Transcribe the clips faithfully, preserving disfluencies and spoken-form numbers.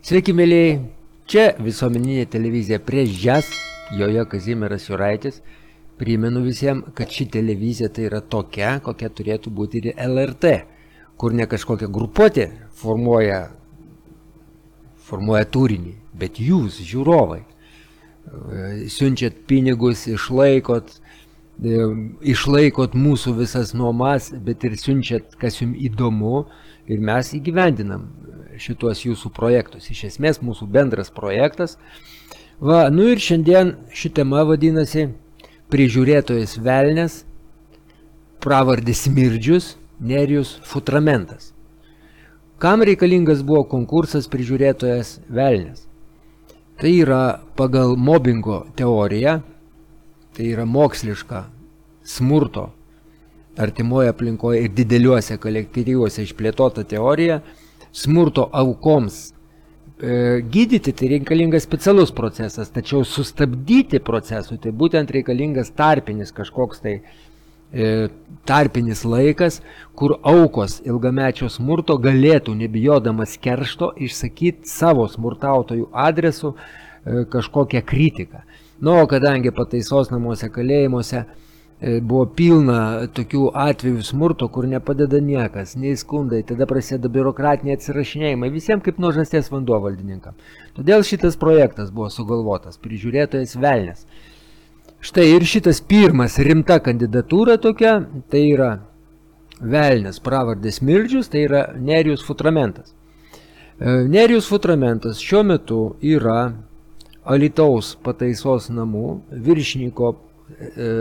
Sveiki, mėlyjei, čia visuomeninė televizija Prieš džiaz, joje Kazimieras Juraitis. Primenu visiems, kad ši televizija tai yra tokia, kokia turėtų būti ir L R T, kur ne kažkokia grupuotė formuoja, formuoja turinį, bet jūs, žiūrovai, siunčiat pinigus, išlaikot, išlaikot mūsų visas nuomas, bet ir siunčiat, kas jums įdomu, ir mes įgyvendinam šituos jūsų projektus. Iš esmės mūsų bendras projektas. Va, nu ir šiandien ši tema vadinasi Prižiūrėtojas velnias, pravardės Smirdžius, Nerijus Futramentas. Kam reikalingas buvo konkursas Prižiūrėtojas velnias? Tai yra pagal mobingo teoriją, tai yra moksliška smurto artimoje aplinkoje ir dideliuose kolektyvuose išplėtota teorija. Smurto aukoms e, gydyti tai reikalingas specialus procesas, tačiau sustabdyti procesų tai būtent reikalingas tarpinis kažkoks tai e, tarpinis laikas, kur aukos ilgamečio smurto galėtų, nebijodamas keršto, išsakyti savo smurtautojų adresu e, kažkokią kritiką. Nu, o kadangi pataisos namuose, kalėjimuose buvo pilna tokių atvejų smurto, kur nepadeda niekas, nei skundai, tada prasideda biurokratiniai atsirašinėjimai, visiems kaip nuo žąsies vanduo valdininkam. Todėl šitas projektas buvo sugalvotas, Prižiūrėtojas velnias. Štai ir šitas pirmas rimta kandidatūra tokia, tai yra velnias pravardės Smirdžius, tai yra Nerijus Futramentas. Nerijus Futramentas šiuo metu yra Alytaus pataisos namų viršininko e,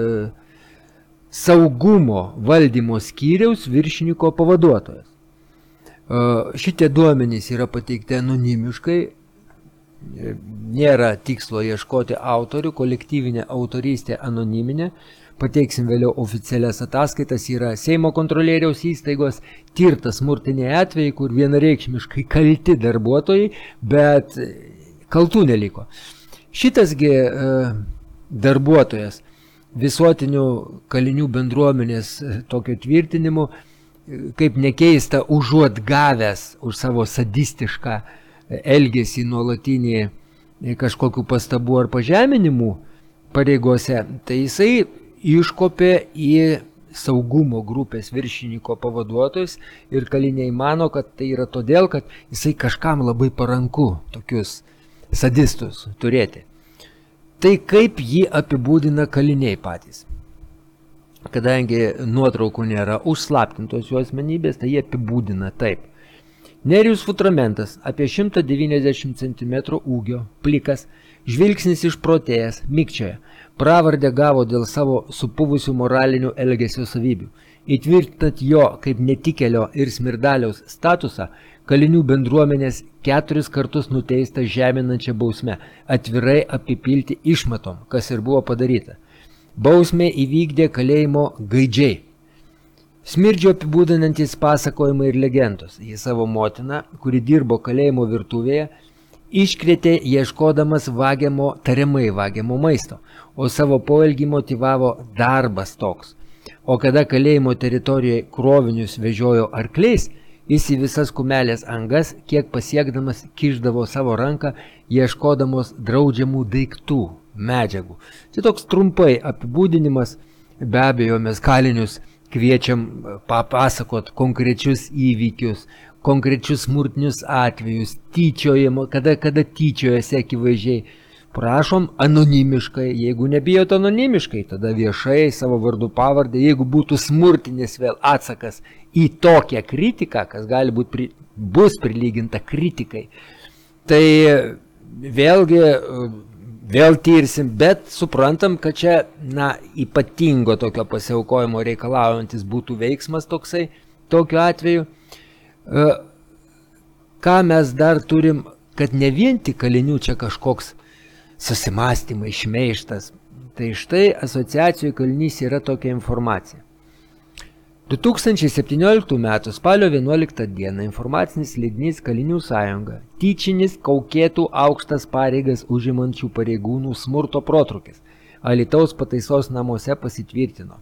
saugumo valdymo skyriaus viršininko pavaduotojas. Šitie duomenys yra pateikti anonimiškai, nėra tikslo ieškoti autorių, kolektyvinė autorystė anoniminė, pateiksim vėliau oficialias ataskaitas, yra Seimo kontrolieriaus įstaigos tirtas smurtiniai atvejai, kur vienareikšmiškai kalti darbuotojai, bet kaltų neliko. Šitasgi darbuotojas visuotinių kalinių bendruomenės tokio tvirtinimu, kaip nekeista, užuot gavęs už savo sadistišką elgesį nuolatinį kažkokių pastabų ar pažeminimų pareigose, tai jisai iškopė į saugumo grupės viršininko pavaduotojus ir kaliniai mano, kad tai yra todėl, kad jisai kažkam labai paranku tokius sadistus turėti. Tai kaip jį apibūdina kaliniai patys. Kadangi nuotraukų nėra užslaptintos jų asmenybės, tai jie apibūdina taip. Nerijus Futramentas, apie šimtą devyniasdešimt centimetrų ūgio, plikas, žvilgsnis išprotėjęs, mikčioje, pravardę gavo dėl savo supuvusių moralinių elgesio savybių. Įtvirtinant jo kaip netikėlio ir smirdaliaus statusą, kalinių bendruomenės keturis kartus nuteista žeminančią bausmę, atvirai apipilti išmatom, kas ir buvo padaryta. Bausmę įvykdė kalėjimo gaidžiai. Smirdžio apibūdinantys pasakojimai ir legendos. Jis savo motiną, kuri dirbo kalėjimo virtuvėje, iškrėtė ieškodamas vagiamo, tariamai vagiamo maisto, o savo poelgį motyvavo darbas toks. O kada kalėjimo teritorijoje krovinius vežiojo arkliais, jis į visas kumelės angas, kiek pasiekdamas, kišdavo savo ranką, ieškodamos draudžiamų daiktų, medžiagų. Čia toks trumpai apibūdinimas, be abejo mes kalinius kviečiam papasakot konkrečius įvykius, konkrečius smurtinius atvejus, tyčiojimo, kada, kada tyčiojasi akivaizdžiai. Prašom anonimiškai, jeigu nebijot anonimiškai, tada viešai savo vardu pavardę, jeigu būtų smurtinis vėl atsakas į tokią kritiką, kas gali būt pri, bus prilyginta kritikai, tai vėlgi vėl tirsim, bet suprantam, kad čia na, ypatingo tokio pasiaukojimo reikalaujantis būtų veiksmas toksai, tokiu atveju. Ką mes dar turim, kad ne vien tik kalinių čia kažkoks susimastymai, šmeižtas. Tai štai asociacijų kalinys yra tokia informacija. du tūkstančiai septynioliktų metų spalio vienuoliktą dieną informacinis leidinys Kalinių sąjunga, tyčinis kaukėtų aukštas pareigas užimančių pareigūnų smurto protrūkis Alytaus pataisos namuose pasitvirtino.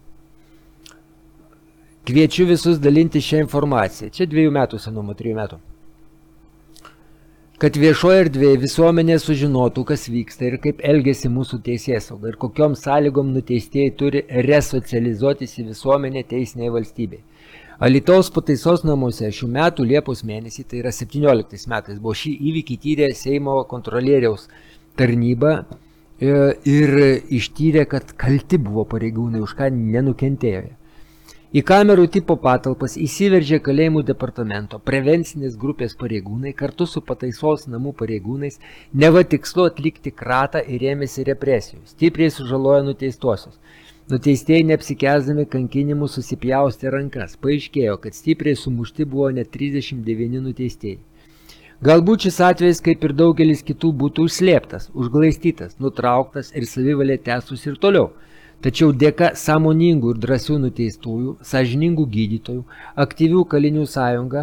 Kviečiu visus dalinti šią informaciją. Čia dviejų metų senumo, trijų metų. kad viešoje erdvėje visuomenė sužinotų, kas vyksta ir kaip elgesi mūsų teisėsauga ir kokiom sąlygom nuteistieji turi resocializuotis į visuomenę teisinėje valstybėje. Alytaus pataisos namuose šių metų Liepos mėnesį, tai yra septynioliktais metais, buvo šį įvykį tyrė Seimo kontrolieriaus tarnyba ir ištyrė, kad kalti buvo pareigūnai, už ką nenukentėjo. Į kamerų tipo patalpas įsiveržė kalėjimų departamento prevencinės grupės pareigūnai kartu su pataisos namų pareigūnais, neva tikslu atlikti kratą ir ėmėsi represijų, stipriai sužalojo nuteistuosius. Nuteistieji neapsikęsdami kankinimų susipjaustė rankas. Paaiškėjo, kad stipriai sumušti buvo net trisdešimt devyni nuteistieji. Galbūt šis atvejis, kaip ir daugelis kitų, būtų užslėptas, užglaistytas, nutrauktas ir savivalė tęstus ir toliau. Tačiau dėka sąmoningų ir drąsių nuteistųjų, sąžiningų gydytojų, aktyvių kalinių sąjunga,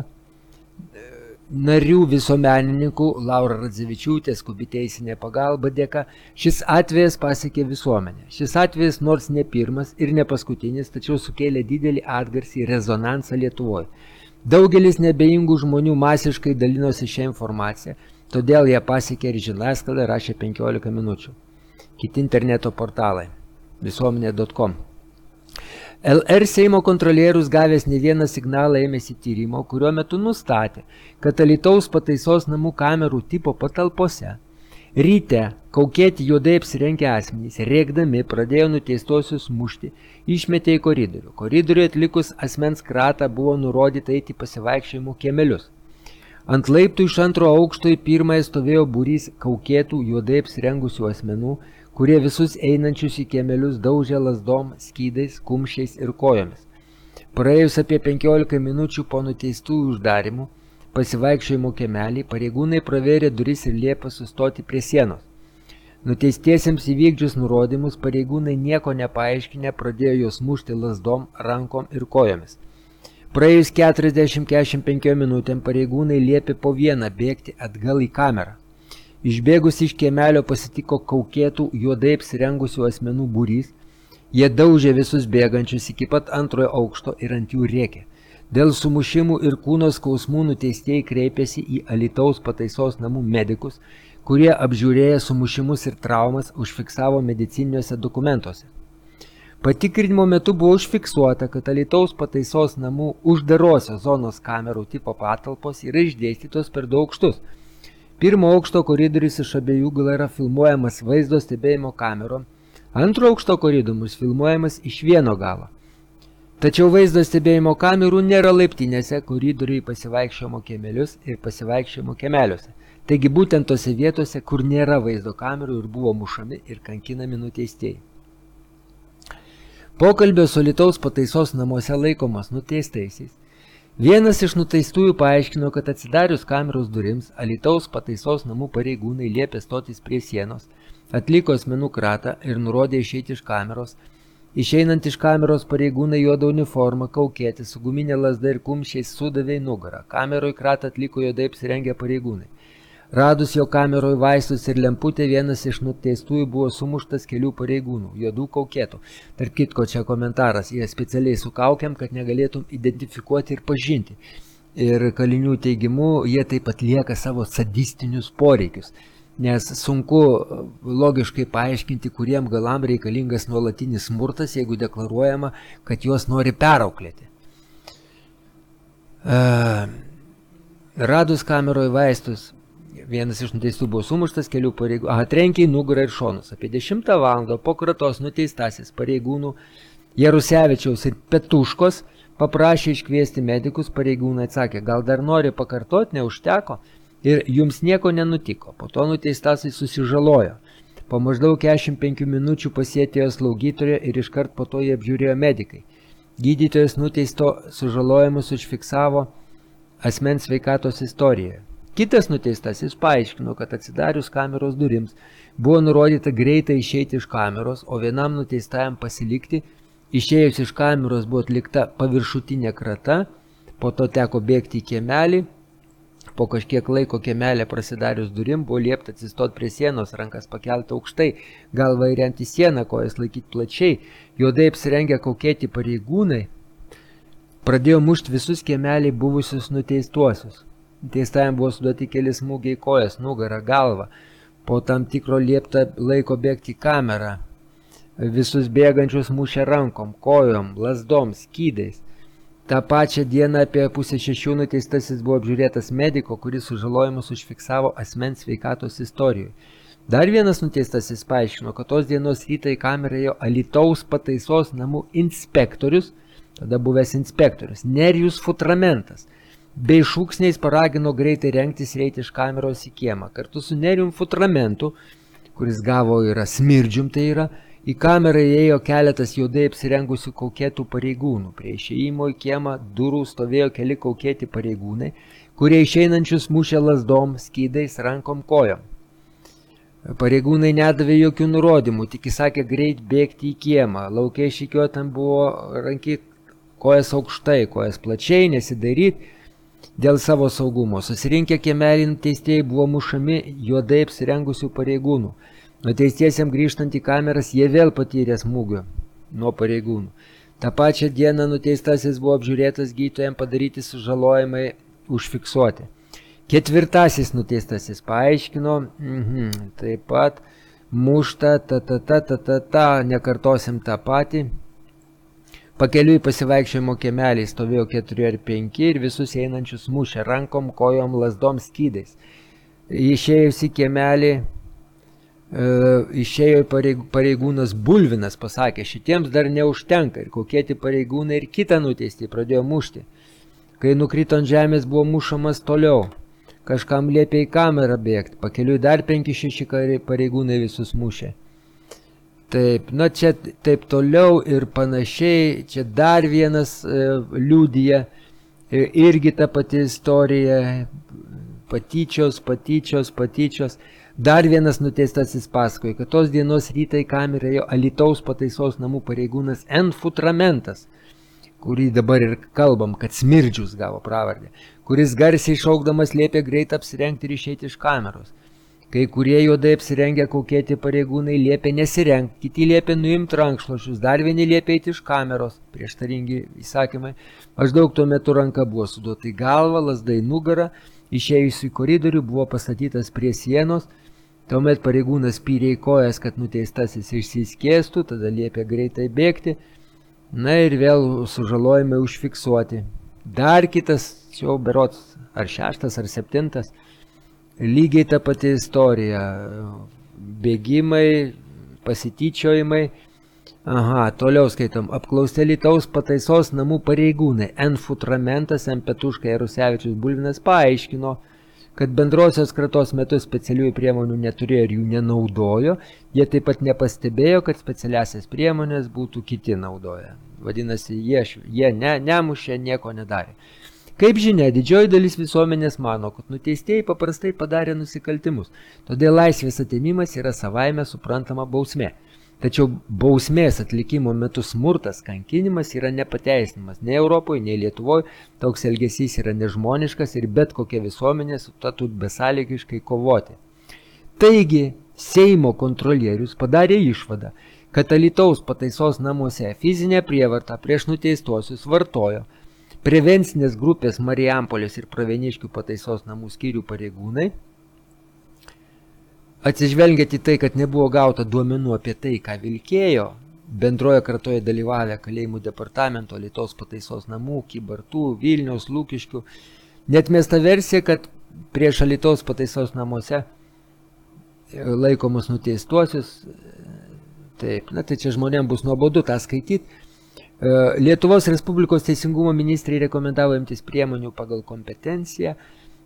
narių visuomenininkų, Laura Radzevičiūtė, skubi teisinė pagalba dėka, šis atvejas pasiekė visuomenę. Šis atvejas nors ne pirmas ir ne paskutinis, tačiau sukėlė didelį atgarsį ir rezonansą Lietuvoje. Daugelis neabejingų žmonių masiškai dalinosi šią informaciją, todėl ją pasiekė ir žiniasklaida, rašė penkiolika minučių. Kiti interneto portalai. visuomenė taškas com. L R Seimo kontrolierius gavęs ne vieną signalą ėmėsi tyrimo, kurio metu nustatė, kad Alytaus pataisos namų kamerų tipo patalpose ryte kaukėti juodai apsirengę asmenys, rėkdami, pradėjo nuteistuosius mušti, išmetė į koridorių. Koridoriuje atlikus asmens kratą buvo nurodyta eiti pasivaikščiojimų kiemelius. Ant laiptų iš antro aukšto į pirmąją stovėjo būrys kaukėtų juodai apsirengusių asmenų, kurie visus einančius į kiemelius daužė lazdom, skydais, kumščiais ir kojomis. Praėjus apie penkiolika minučių po nuteistųjų uždarimų, pasivaikščiojimo kiemelį, pareigūnai pravėrė duris ir liepė sustoti prie sienos. Nuteistiesiems įvykdžius nurodymus, pareigūnai nieko nepaaiškinę pradėjo juos mušti lazdom, rankom ir kojomis. Praėjus keturiasdešimt keturiasdešimt penkiom minutėm pareigūnai liepė po vieną bėgti atgal į kamerą. Išbėgus iš kiemelio pasitiko kaukėtų juodai apsirengusių asmenų būrys, jie daužė visus bėgančius iki pat antrojo aukšto ir ant jų rėkė. Dėl sumušimų ir kūno skausmų nuteistieji kreipėsi į Alytaus pataisos namų medikus, kurie apžiūrėję sumušimus ir traumas užfiksavo medicininiuose dokumentuose. Patikrinimo metu buvo užfiksuota, kad Alytaus pataisos namų uždarosios zonos kamerų tipo patalpos yra išdėstytos per du aukštus. Pirmo aukšto koridorius iš abiejų galų yra filmuojamas vaizdo stebėjimo kamerom, antro aukšto koridorius filmuojamas iš vieno galo. Tačiau vaizdo stebėjimo kamerų nėra laiptinėse, koridoriui pasivaikščiojimo kiemelius ir pasivaikščiojimo kiemeliuose. Taigi būtent tose vietose, kur nėra vaizdo kamerų ir buvo mušami ir kankinami nuteistieji. Pokalbio su Alytaus pataisos namuose laikomas nuteistaisiais. Vienas iš nuteistųjų paaiškino, kad atsidarius kameros durims, Alytaus pataisos namų pareigūnai liepė stotis prie sienos, atliko asmenų kratą ir nurodė išeiti iš kameros. Išeinant iš kameros pareigūnai juodą uniformą, kaukėti, su guminė lazda ir kumščiais sudavė į nugarą. Kameroj kratą atliko juodai apsirengę pareigūnai. Radus jo kameroj vaistus ir lemputę, vienas iš nuteistųjų buvo sumuštas kelių pareigūnų, juodų kaukėtų. Tarp kitko čia komentaras, jie specialiai su kaukiam, kad negalėtum identifikuoti ir pažinti. Ir kalinių teigimu, jie taip atlieka savo sadistinius poreikius, nes sunku logiškai paaiškinti, kuriem galam reikalingas nuolatinis smurtas, jeigu deklaruojama, kad juos nori perauklėti. Uh, radus kameroj vaistus, vienas iš nuteistų buvo sumuštas kelių pareigūnų, atrenkė į nugarą ir šonus. Apie dešimtą valandą po kratos nuteistasis pareigūnų Jarusevičiaus ir Petuškos paprašė iškviesti medikus, pareigūnai atsakė, gal dar nori pakartoti, neužteko ir jums nieko nenutiko. Po to nuteistasis susižalojo. Po maždaug keturiasdešimt penkių minučių pasietėjo slaugytoja ir iškart po to jį apžiūrėjo medikai. Gydytojas nuteisto sužalojimus užfiksavo asmens sveikatos istorijoje. Kitas nuteistasis paaiškino, kad atsidarius kameros durims buvo nurodyta greitai išeiti iš kameros, o vienam nuteistajam pasilikti. Išėjus iš kameros buvo atlikta paviršutinė krata, po to teko bėgti į kiemelį. Po kažkiek laiko kiemelė prasidarius durim buvo liepta atsistoti prie sienos, rankas pakelti aukštai, galvą įremti sieną, kojas laikyti plačiai. Juodai apsirengę kaukėti pareigūnai pradėjo mušti visus kiemelį buvusius nuteistuosius. teistajam buvo suduoti keli smūgiai kojas, nugarą, galvą. Po tam tikro liepta laiko bėgti į kamerą. Visus bėgančius mušė rankom, kojom, lasdom, skydais. Ta pačią dieną apie pusę šešių nuteistasis buvo apžiūrėtas mediko, kuris sužalojimus užfiksavo asmens sveikatos istorijoje. Dar vienas nuteistasis paaiškino, kad tos dienos rytą į kamerą ėjo Alytaus pataisos namų inspektorius, tada buvęs inspektorius, Nerijus Futramentas, bei šūksniais paragino greitai rengtis ir eiti iš kameros į kiemą. Kartu su Nerijum Futramentu, kuris gavo yra smirdžium, tai yra, į kamerą įėjo keletas juodai apsirengusių kaukėtų pareigūnų. Prie išėjimo į kiemą durų stovėjo keli kaukėti pareigūnai, kurie išeinančius mušė lasdom, skydais, rankom, kojom. Pareigūnai nedavė jokių nurodymų, tik įsakė greit bėgti į kiemą. Laukiai šykiuotam buvo rankyt kojas aukštai, kojas plačiai, nesidaryti dėl savo saugumo. Susirinkę kiemelį nuteistieji buvo mušami juodai apsirengusių pareigūnų. Nuteistiesiam grįžtant į kameras jie vėl patyrė smūgio nuo pareigūnų. Ta pačią dieną nuteistasis buvo apžiūrėtas, gydytojam padaryti sužalojimai užfiksuoti. Ketvirtasis nuteistasis paaiškino, mhm, taip pat mušta, ta, ta, ta, ta, ta, ta, nekartosim tą patį. Pakeliui pasivaikščiojimo kiemelį stovėjo keturi ar penki ir visus einančius mušė rankom, kojom, lasdom, skydais. Išėjus į kiemelį, e, išėjo pareigūnas Bulvinas, pasakė, šitiems dar neužtenka ir kokieti pareigūnai ir kitą nuteistį pradėjo mušti. Kai nukrito ant žemės buvo mušamas toliau. Kažkam liepė į kamerą bėgti, pakeliui dar penki šeši pareigūnai visus mušė. Taip, na čia taip toliau ir panašiai, čia dar vienas e, liudija, e, irgi ta pati istorija, patyčios, patyčios, patyčios. Dar vienas nuteistasis pasakoja, kad tos dienos rytą į kamerą ėjo Alytaus pataisos namų pareigūnas N. Futramentas, kurį dabar ir kalbam, kad Smirdžius gavo pravardę, kuris garsiai šaukdamas liepė greit apsirengti ir išeiti iš kameros. Kai kurie juodai apsirengę kaukėti pareigūnai liepė nesirengti, kiti liepė nuimti rankšluosčius, dar vieni liepė eiti iš kameros, prieštaringi įsakymai. Maždaug tuo metu ranka buvo suduota į galvą, lasda į nugarą, išėjus į koridorių buvo pastatytas prie sienos, tuomet pareigūnas pyrė į kojas, kad nuteistasis išsiskėstų, tada liepė greitai bėgti. Na ir vėl sužalojimai užfiksuoti. Dar kitas, jau berods ar šeštas ar septintas, lygiai ta pati istorija. Bėgimai, pasityčiojimai. Aha, toliau skaitom. Apklausti Alytaus pataisos namų pareigūnai N. Futramentas, M. Petuška ir Rusevičius Bulvinas paaiškino, kad bendrosios kratos metu specialiųjų priemonių neturėjo ir jų nenaudojo, jie taip pat nepastebėjo, kad specialiasias priemonės būtų kiti naudoja. Vadinasi, jie, jie ne, nemušė, nieko nedarė. Kaip žinia, didžioji dalis visuomenės mano, kad nuteistieji paprastai padarė nusikaltimus, todėl laisvės atėmimas yra savaime suprantama bausmė. Tačiau bausmės atlikimo metu smurtas, kankinimas yra nepateisinimas. Nei Europoje, nei Lietuvoje toks elgesys yra nežmoniškas ir bet kokia visuomenė su ta turi besąlygiškai kovoti. Taigi, Seimo kontrolierius padarė išvadą, kad Alytaus pataisos namuose fizinę prievartą prieš nuteistuosius vartojo prevencinės grupės Marijampolės ir Pravieniškių pataisos namų skyrių pareigūnai. Atsižvelgiant į tai, kad nebuvo gauta duomenų apie tai, ką vilkėjo, bendroje kratoje dalyvavę kalėjimų departamento, Alytaus pataisos namų, Kybartų, Vilniaus, Lukiškių, neatmesta versija, kad prieš Alytaus pataisos namuose laikomus nuteistuosius, taip, na tai čia žmonėms bus nuobodu tą skaityti. Lietuvos Respublikos teisingumo ministrai rekomendavo imtis priemonių pagal kompetenciją.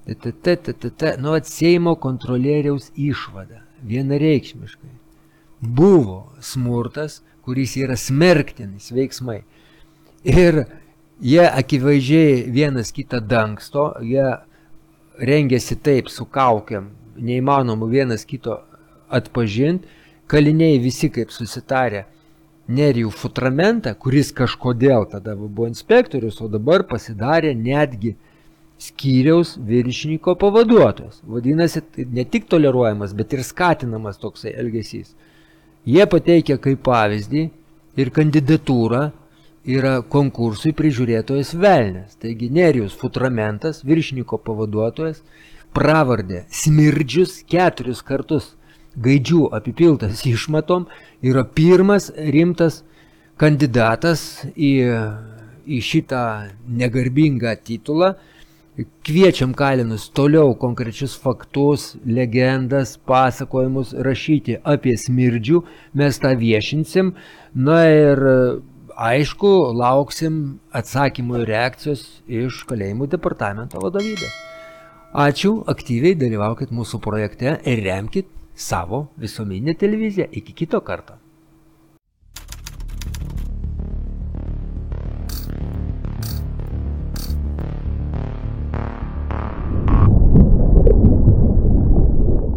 Nu, Seimo kontrolieriaus išvada vienareikšmiškai buvo smurtas, kuris yra smerktinis veiksmai. Ir jie akivaizdžiai vienas kitą dangsto, jie rengėsi taip su kaukiam, neįmanomu vienas kito atpažinti. Kaliniai visi kaip susitarė Nerijų Futramentą, kuris kažkodėl tada buvo inspektorius, o dabar pasidarė netgi skyriaus viršininko pavaduotojas. Vadinasi, ne tik toleruojamas, bet ir skatinamas toksai elgesys. Jie pateikia kaip pavyzdį ir kandidatūrą yra konkursui prižiūrėtojas velnias. Taigi Nerijus Futramentas, viršininko pavaduotojas, pravardė Smirdžius, keturis kartus gaidžių apipiltas išmatom, yra pirmas rimtas kandidatas į, į šitą negarbingą titulą. Kviečiam kalinus toliau konkrečius faktus, legendas, pasakojimus rašyti apie Smirdžių, mes tą viešinsim. Na ir aišku, lauksim atsakymų ir reakcijos iš kalėjimų departamento vadovybės. Ačiū, aktyviai dalyvaukit mūsų projekte ir remkit savo visuomeninę televiziją. Iki kito karto.